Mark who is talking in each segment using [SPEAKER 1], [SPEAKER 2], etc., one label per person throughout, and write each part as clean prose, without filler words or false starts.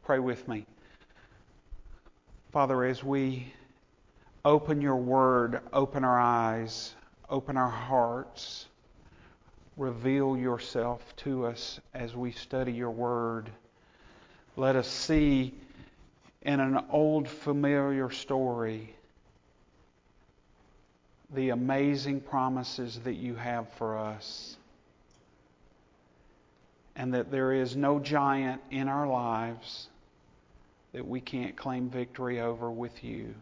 [SPEAKER 1] Pray with me. Father, as we open your word, open our eyes, open our hearts, reveal yourself to us as we study your word. Let us see in an old familiar story the amazing promises that you have for us, and that there is no giant in our lives that we can't claim victory over with you.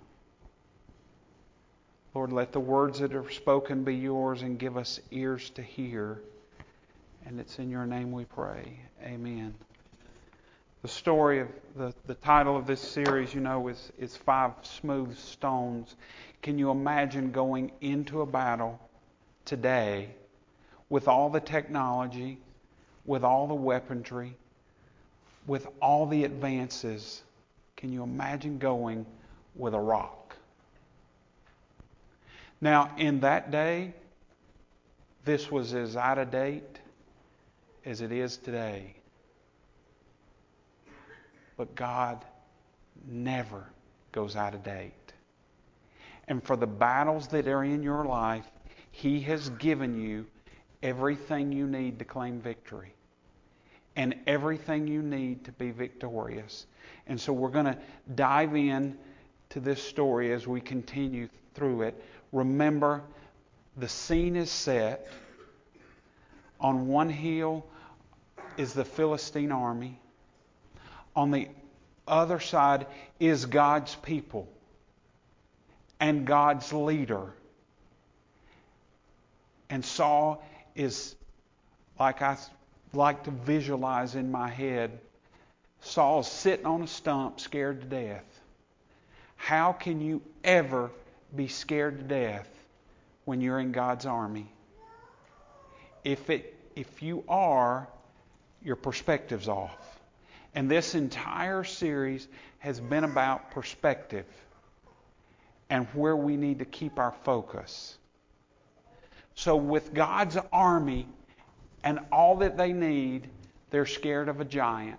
[SPEAKER 1] Lord, let the words that are spoken be yours and give us ears to hear. And it's in your name we pray. Amen. The story of the title of this series, is Five Smooth Stones. Can you imagine going into a battle today with all the technology, with all the weaponry, with all the advances? Can you imagine going with a rock? Now, in that day, this was as out of date as it is today. But God never goes out of date. And for the battles that are in your life, He has given you everything you need to claim victory. And everything you need to be victorious. And so we're going to dive in to this story as we continue through it. Remember, the scene is set. On one hill is the Philistine army. On the other side is God's people and God's leader. And Saul is, like I like to visualize in my head, Saul's sitting on a stump scared to death. How can you ever be scared to death when you're in God's army? If you are, your perspective's off. And this entire series has been about perspective and where we need to keep our focus. So with God's army and all that they need, they're scared of a giant.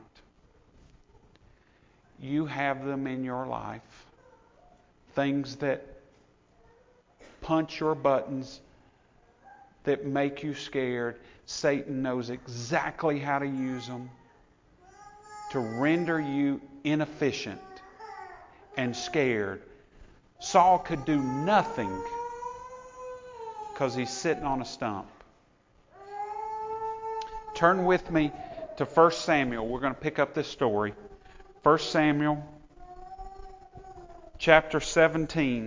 [SPEAKER 1] You have them in your life. Things that punch your buttons, that make you scared. Satan knows exactly how to use them to render you inefficient and scared. Saul could do nothing because he's sitting on a stump. Turn with me to 1 Samuel. We're going to pick up this story. 1 Samuel chapter 17.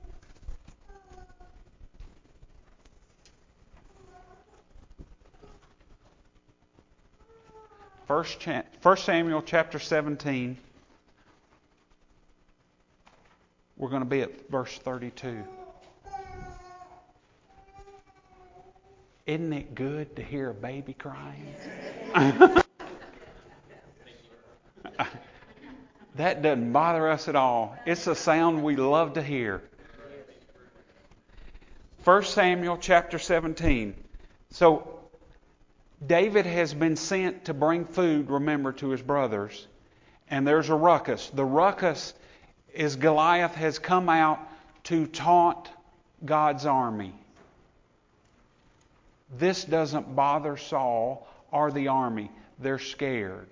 [SPEAKER 1] First Samuel chapter 17. We're going to be at verse 32. Isn't it good to hear a baby crying? That doesn't bother us at all. It's a sound we love to hear. 1 Samuel chapter 17. So, David has been sent to bring food, remember, to his brothers. And there's a ruckus. The ruckus is Goliath has come out to taunt God's army. This doesn't bother Saul or the army. They're scared.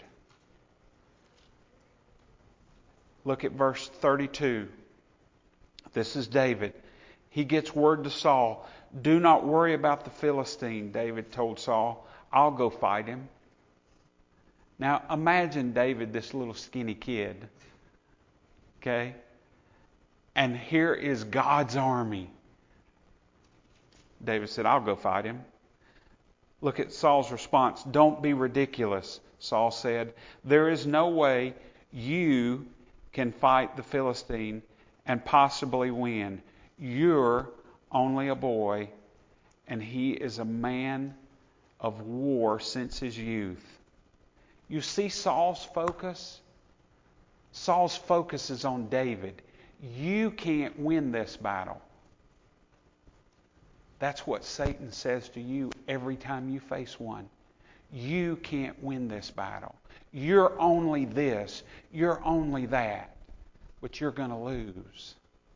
[SPEAKER 1] Look at verse 32. This is David. He gets word to Saul. Do not worry about the Philistine, David told Saul. I'll go fight him. Now imagine David, this little skinny kid. Okay? And here is God's army. David said, I'll go fight him. Look at Saul's response. Don't be ridiculous, Saul said. There is no way you can fight the Philistine and possibly win. You're only a boy, and he is a man of war since his youth. You see Saul's focus? Saul's focus is on David. You can't win this battle. That's what Satan says to you every time you face one. You can't win this battle. You're only this. You're only that. But you're going to lose.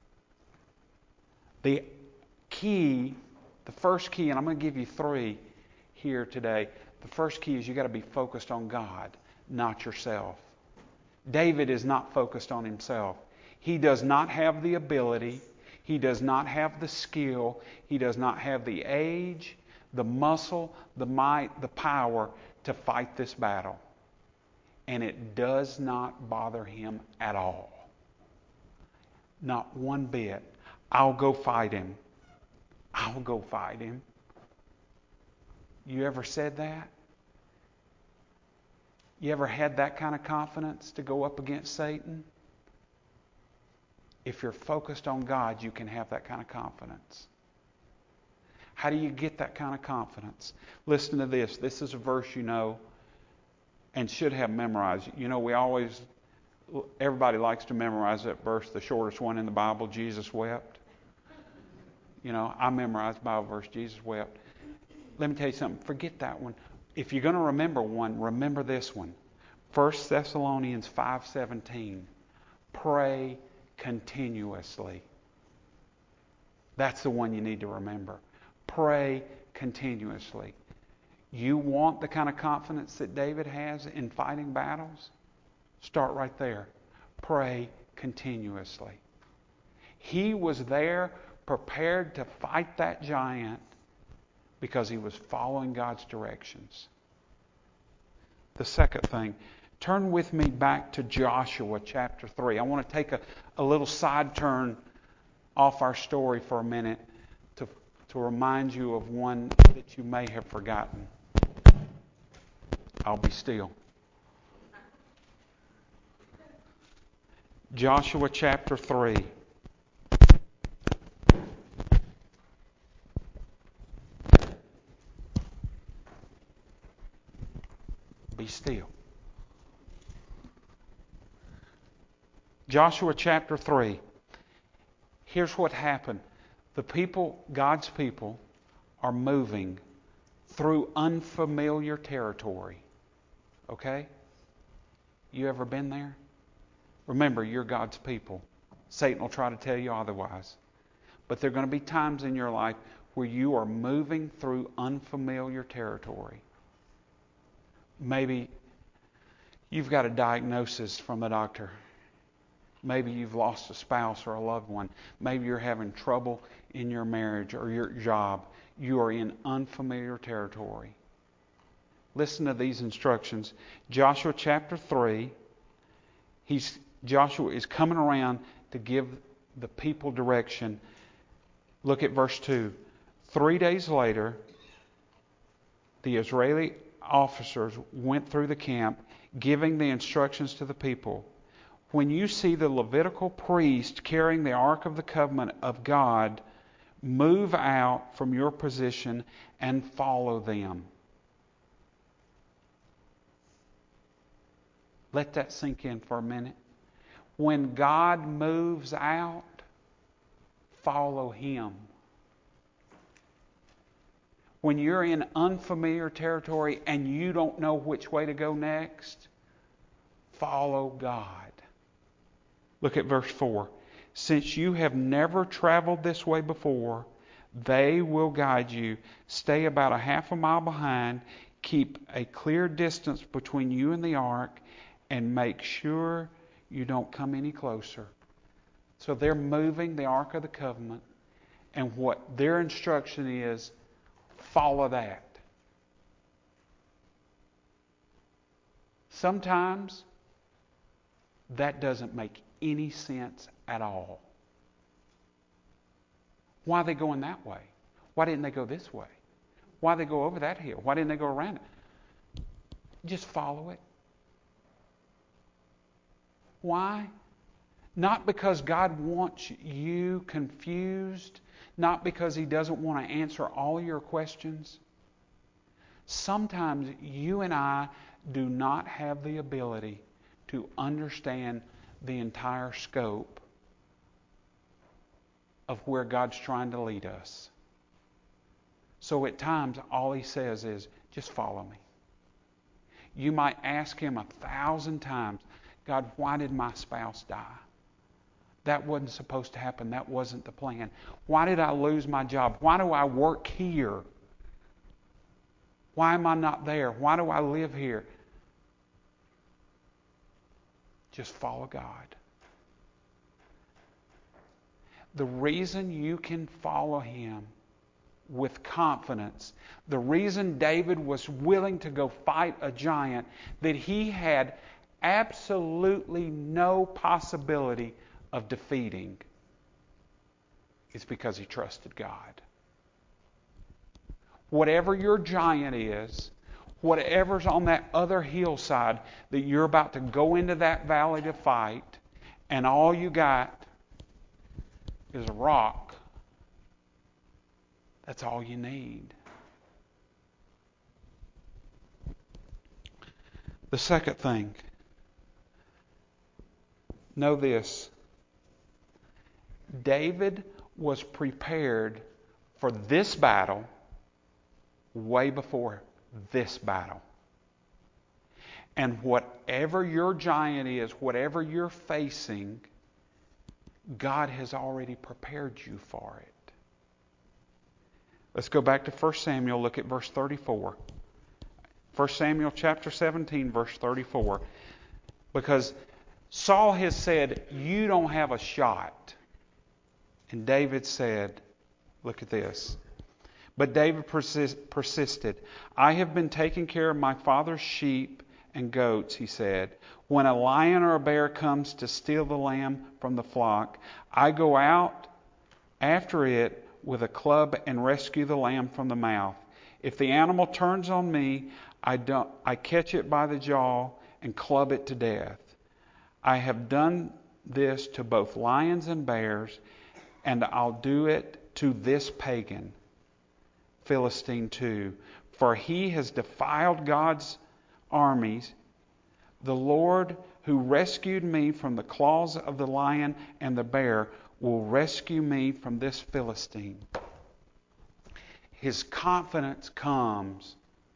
[SPEAKER 1] The key, the first key, and I'm going to give you 3 here today. The first key is you got to be focused on God, not yourself. David is not focused on himself. He does not have the ability. He does not have the skill. He does not have the age, the muscle, the might, the power to fight this battle. And it does not bother him at all. Not one bit. I'll go fight him. I'll go fight him. You ever said that? You ever had that kind of confidence to go up against Satan? If you're focused on God, you can have that kind of confidence. How do you get that kind of confidence? Listen to this. This is a verse you know and should have memorized. You know, everybody likes to memorize that verse, the shortest one in the Bible, Jesus wept. You know, I memorized Bible verse, Jesus wept. Let me tell you something. Forget that one. If you're going to remember one, remember this one. 1 Thessalonians 5:17. Pray continuously. That's the one you need to remember. Pray continuously. You want the kind of confidence that David has in fighting battles? Start right there. Pray continuously. He was there prepared to fight that giant because he was following God's directions. The second thing, turn with me back to Joshua chapter 3. I want to take a little side turn off our story for a minute to remind you of one that you may have forgotten. I'll be still. Joshua chapter 3. Be still. Joshua chapter 3. Here's what happened. The people, God's people, are moving through unfamiliar territory. Okay? You ever been there? Remember, you're God's people. Satan will try to tell you otherwise. But there are going to be times in your life where you are moving through unfamiliar territory. Maybe you've got a diagnosis from the doctor. Maybe you've lost a spouse or a loved one. Maybe you're having trouble in your marriage or your job. You are in unfamiliar territory. Listen to these instructions. Joshua chapter 3. Joshua is coming around to give the people direction. Look at verse 2. 3 days later, the Israeli officers went through the camp, giving the instructions to the people. When you see the Levitical priest carrying the Ark of the Covenant of God, move out from your position and follow them. Let that sink in for a minute. When God moves out, follow Him. When you're in unfamiliar territory and you don't know which way to go next, follow God. Look at verse 4. Since you have never traveled this way before, they will guide you. Stay about a half a mile behind. Keep a clear distance between you and the ark, and make sure you don't come any closer. So they're moving the Ark of the Covenant, and what their instruction is, follow that. Sometimes that doesn't make any sense at all. Why are they going that way? Why didn't they go this way? Why did they go over that hill? Why didn't they go around it? Just follow it. Why? Not because God wants you confused, not because He doesn't want to answer all your questions. Sometimes you and I do not have the ability to understand the entire scope of where God's trying to lead us. So at times, all He says is, just follow me. You might ask Him 1,000 times, God, why did my spouse die? That wasn't supposed to happen. That wasn't the plan. Why did I lose my job? Why do I work here? Why am I not there? Why do I live here? Just follow God. The reason you can follow Him with confidence, the reason David was willing to go fight a giant that he had absolutely no possibility of defeating, is because he trusted God. Whatever your giant is, whatever's on that other hillside that you're about to go into that valley to fight, and all you got is a rock, that's all you need. The second thing, know this. David was prepared for this battle way before this battle. And whatever your giant is, whatever you're facing, God has already prepared you for it. Let's go back to 1 Samuel, look at verse 34. 1 Samuel chapter 17, verse 34. Because Saul has said, you don't have a shot. And David said, look at this. But David persisted. I have been taking care of my father's sheep and goats, he said. When a lion or a bear comes to steal the lamb from the flock, I go out after it with a club and rescue the lamb from the mouth. If the animal turns on me, I catch it by the jaw and club it to death. I have done this to both lions and bears, and I'll do it to this pagan Philistine too. For he has defiled God's armies. The Lord who rescued me from the claws of the lion and the bear will rescue me from this Philistine. His confidence comes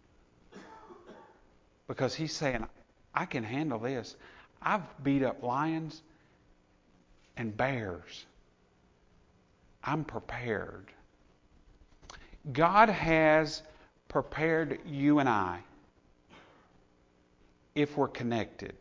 [SPEAKER 1] because he's saying, I can handle this. I've beat up lions and bears. I'm prepared. God has prepared you and I if we're connected.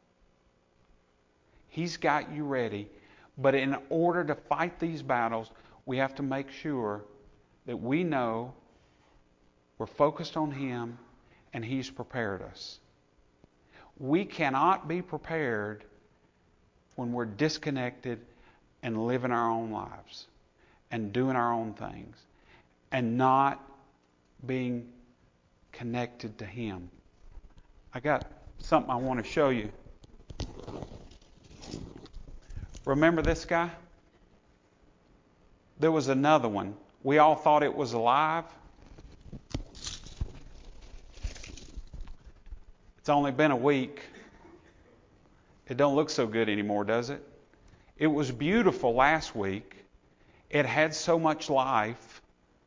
[SPEAKER 1] He's got you ready. But in order to fight these battles, we have to make sure that we know we're focused on Him and He's prepared us. We cannot be prepared when we're disconnected and living our own lives and doing our own things and not being connected to Him. I got something I want to show you. Remember this guy? There was another one. We all thought it was alive. It's only been a week. It don't look so good anymore, does it? It was beautiful last week. It had so much life.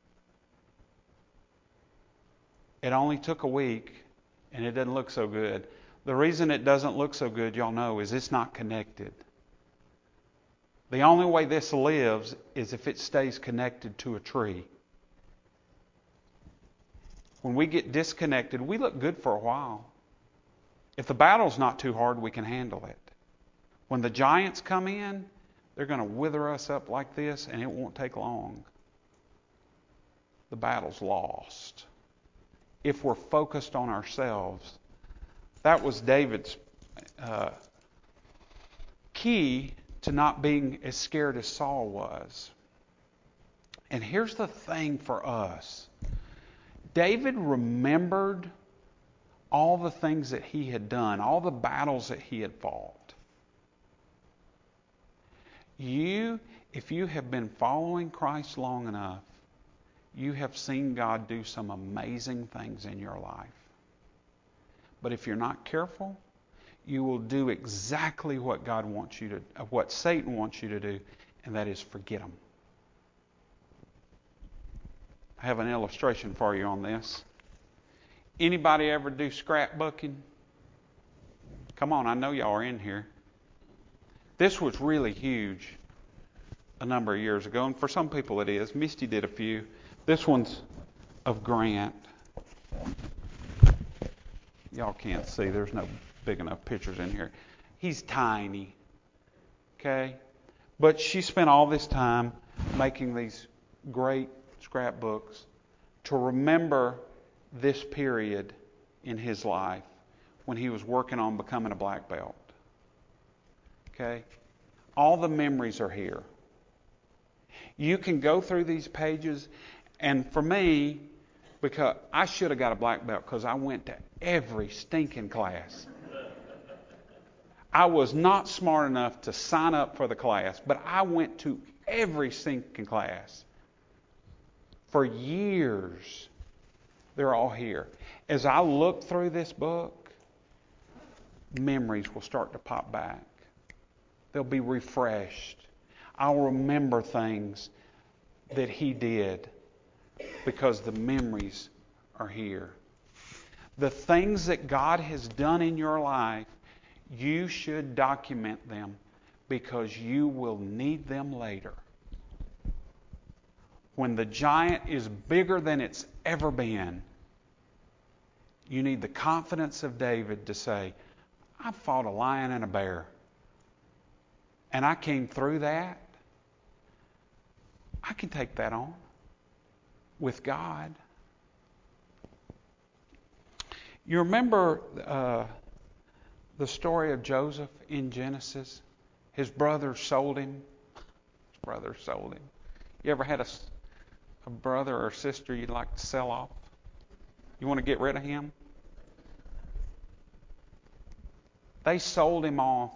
[SPEAKER 1] It only took a week, and it doesn't look so good. The reason it doesn't look so good, y'all know, is it's not connected. The only way this lives is if it stays connected to a tree. When we get disconnected, we look good for a while. If the battle's not too hard, we can handle it. When the giants come in, they're going to wither us up like this, and it won't take long. The battle's lost. If we're focused on ourselves. That was David's key to not being as scared as Saul was. And here's the thing for us. David remembered all the things that he had done, all the battles that he had fought. If you have been following Christ long enough, you have seen God do some amazing things in your life. But if you're not careful, you will do exactly what God wants you to, what Satan wants you to do, and that is forget Him. I have an illustration for you on this. Anybody ever do scrapbooking? Come on, I know y'all are in here. This was really huge a number of years ago, and for some people it is. Misty did a few. This one's of Grant. Y'all can't see. There's no big enough pictures in here. He's tiny. Okay? But she spent all this time making these great scrapbooks to remember this period in his life when he was working on becoming a black belt. Okay? All the memories are here. You can go through these pages, and for me, because I should have got a black belt because I went to every stinking class. I was not smart enough to sign up for the class, but I went to every stinking class. For years, they're all here. As I look through this book, memories will start to pop back. They'll be refreshed. I'll remember things that he did because the memories are here. The things that God has done in your life, you should document them because you will need them later. When the giant is bigger than it's ever been, you need the confidence of David to say, I fought a lion and a bear. And I came through that. I can take that on with God. You remember the story of Joseph in Genesis? His brothers sold him. His brothers sold him. You ever had a brother or sister you'd like to sell off? You want to get rid of him? They sold him off.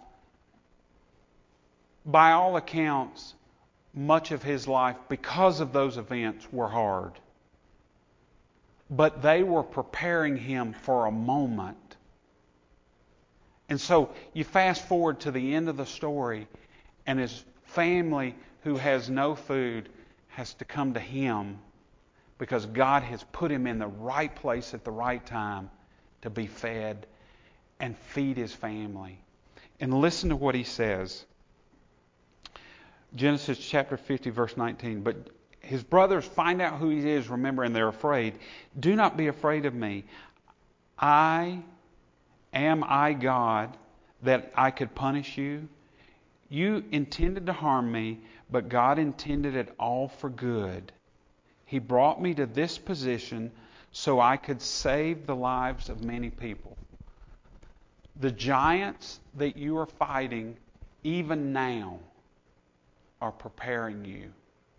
[SPEAKER 1] By all accounts, much of his life, because of those events, were hard. But they were preparing him for a moment. And so you fast forward to the end of the story, and his family, who has no food, has to come to him because God has put him in the right place at the right time to be fed and feed his family. And listen to what he says. Genesis chapter 50, verse 19. But his brothers find out who he is, remember, and they're afraid. Do not be afraid of me. Am I God that I could punish you? You intended to harm me, but God intended it all for good. He brought me to this position so I could save the lives of many people. The giants that you are fighting, even now, are preparing you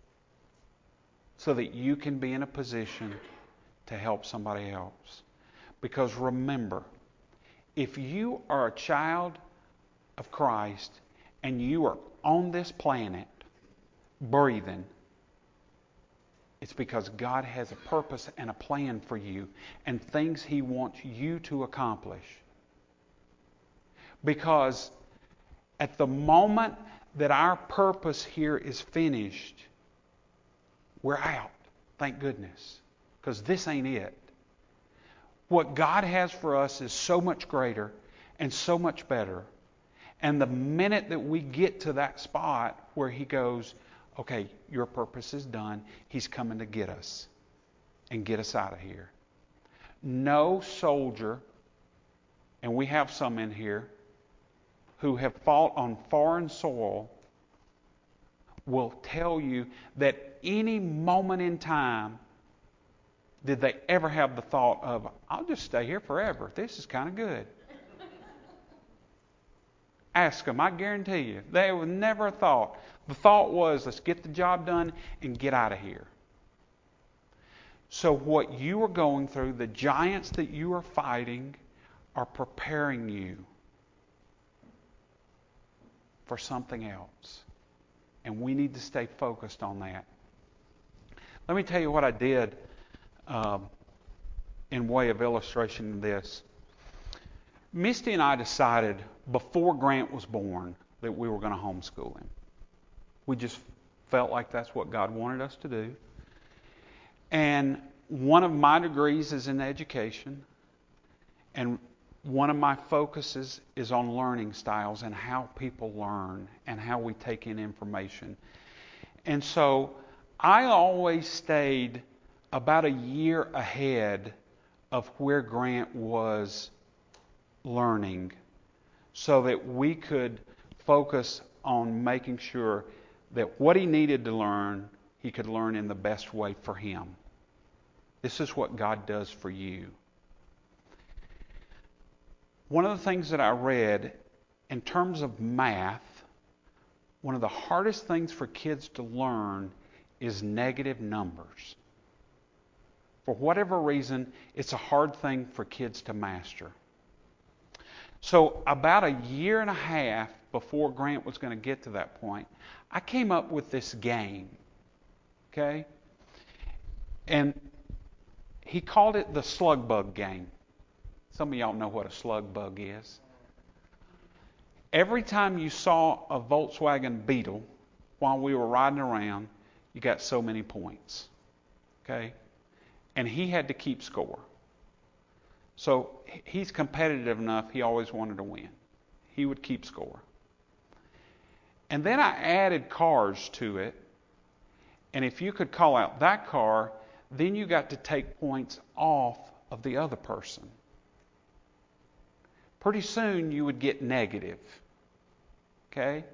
[SPEAKER 1] so that you can be in a position to help somebody else. Because remember, if you are a child of Christ and you are on this planet breathing, it's because God has a purpose and a plan for you and things He wants you to accomplish. Because at the moment that our purpose here is finished, we're out. Thank goodness. Because this ain't it. What God has for us is so much greater and so much better. And the minute that we get to that spot where He goes, okay, your purpose is done, He's coming to get us and get us out of here. No soldier, and we have some in here, who have fought on foreign soil will tell you that any moment in time did they ever have the thought of, I'll just stay here forever. This is kind of good. Ask them. I guarantee you. They were never a thought. The thought was, let's get the job done and get out of here. So what you are going through, the giants that you are fighting, are preparing you for something else. And we need to stay focused on that. Let me tell you what I did in way of illustration of this. Misty and I decided before Grant was born that we were going to homeschool him. We just felt like that's what God wanted us to do. And one of my degrees is in education. And one of my focuses is on learning styles and how people learn and how we take in information. And so I always stayed about a year ahead of where Grant was learning so that we could focus on making sure that what he needed to learn, he could learn in the best way for him. This is what God does for you. One of the things that I read in terms of math, one of the hardest things for kids to learn is negative numbers. For whatever reason, it's a hard thing for kids to master. So about a year and a half before Grant was going to get to that point, I came up with this game. Okay? And he called it the slug bug game. Some of y'all know what a slug bug is. Every time you saw a Volkswagen Beetle while we were riding around, you got so many points. Okay? And he had to keep score. So he's competitive enough, he always wanted to win. He would keep score. And then I added cars to it. And if you could call out that car, then you got to take points off of the other person. Pretty soon you would get negative. Okay?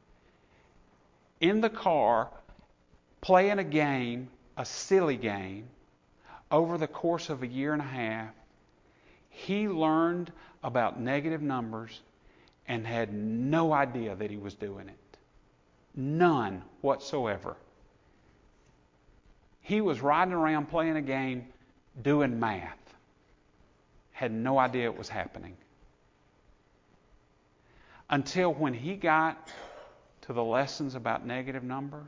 [SPEAKER 1] In the car, playing a game, a silly game, over the course of a year and a half, he learned about negative numbers and had no idea that he was doing it. None whatsoever. He was riding around playing a game, doing math. Had no idea it was happening. Until when he got to the lessons about negative numbers,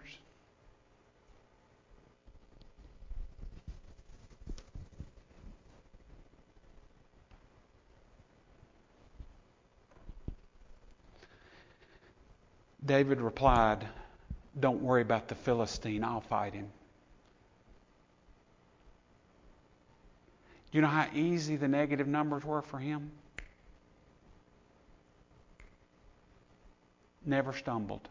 [SPEAKER 1] David replied, "Don't worry about the Philistine, I'll fight him." You know how easy the negative numbers were for him? Never stumbled.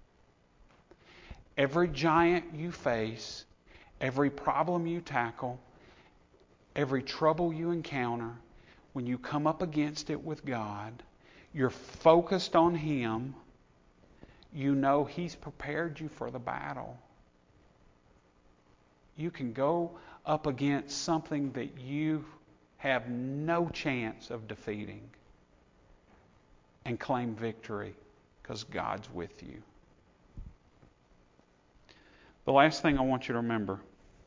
[SPEAKER 1] Every giant you face, every problem you tackle, every trouble you encounter, when you come up against it with God, you're focused on Him. You know He's prepared you for the battle. You can go up against something that you have no chance of defeating and claim victory because God's with you. The last thing I want you to remember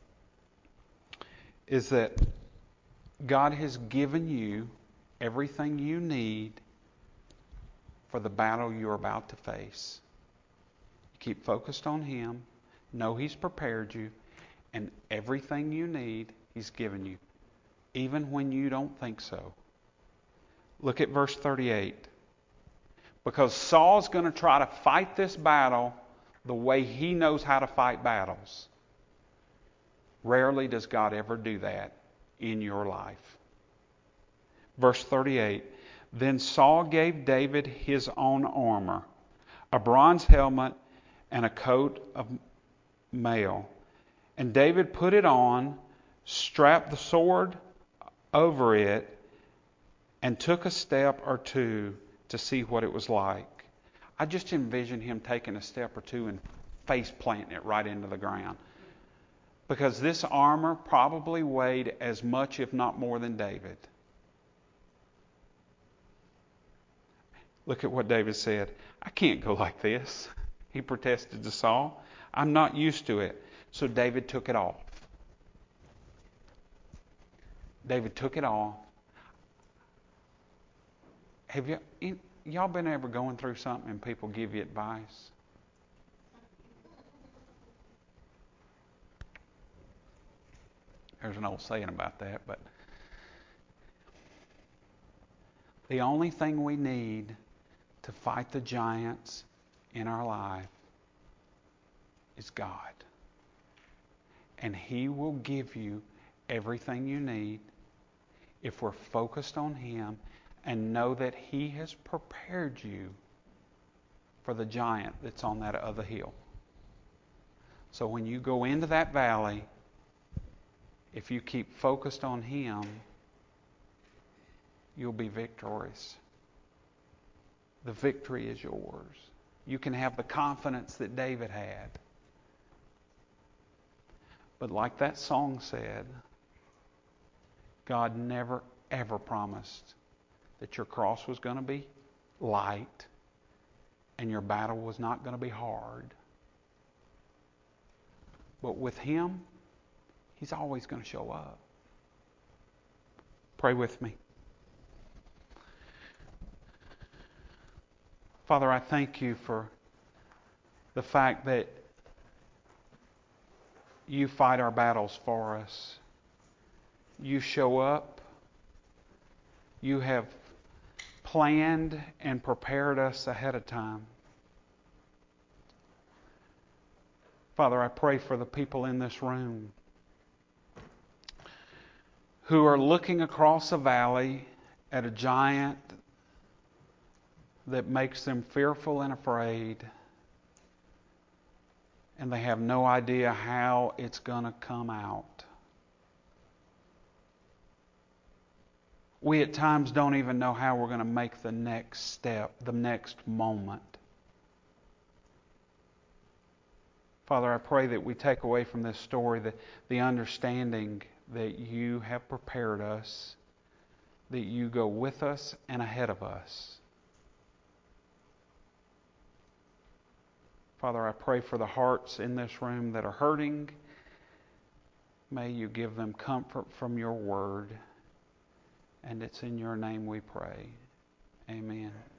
[SPEAKER 1] is that God has given you everything you need for the battle you're about to face. Keep focused on Him. Know He's prepared you. And everything you need, He's given you. Even when you don't think so. Look at verse 38. Because Saul's going to try to fight this battle the way he knows how to fight battles. Rarely does God ever do that in your life. Verse 38. Then Saul gave David his own armor, a bronze helmet, and a coat of mail. And David put it on, strapped the sword over it, and took a step or two to see what it was like. I just envision him taking a step or two and face planting it right into the ground. Because this armor probably weighed as much, if not more, than David. Look at what David said. I can't go like this. He protested to Saul. I'm not used to it. So David took it off. David took it off. Have y'all been ever going through something and people give you advice? There's an old saying about that, but the only thing we need to fight the giants in our life is God. And He will give you everything you need if we're focused on Him and know that He has prepared you for the giant that's on that other hill. So when you go into that valley, if you keep focused on Him, you'll be victorious. The victory is yours. You can have the confidence that David had. But like that song said, God never, ever promised that your cross was going to be light and your battle was not going to be hard. But with Him, He's always going to show up. Pray with me. Father, I thank You for the fact that You fight our battles for us. You show up. You have planned and prepared us ahead of time. Father, I pray for the people in this room who are looking across a valley at a giant that makes them fearful and afraid, and they have no idea how it's going to come out. We at times don't even know how we're going to make the next step, the next moment. Father, I pray that we take away from this story the understanding that You have prepared us, that You go with us and ahead of us. Father, I pray for the hearts in this room that are hurting. May You give them comfort from Your word. And it's in Your name we pray. Amen.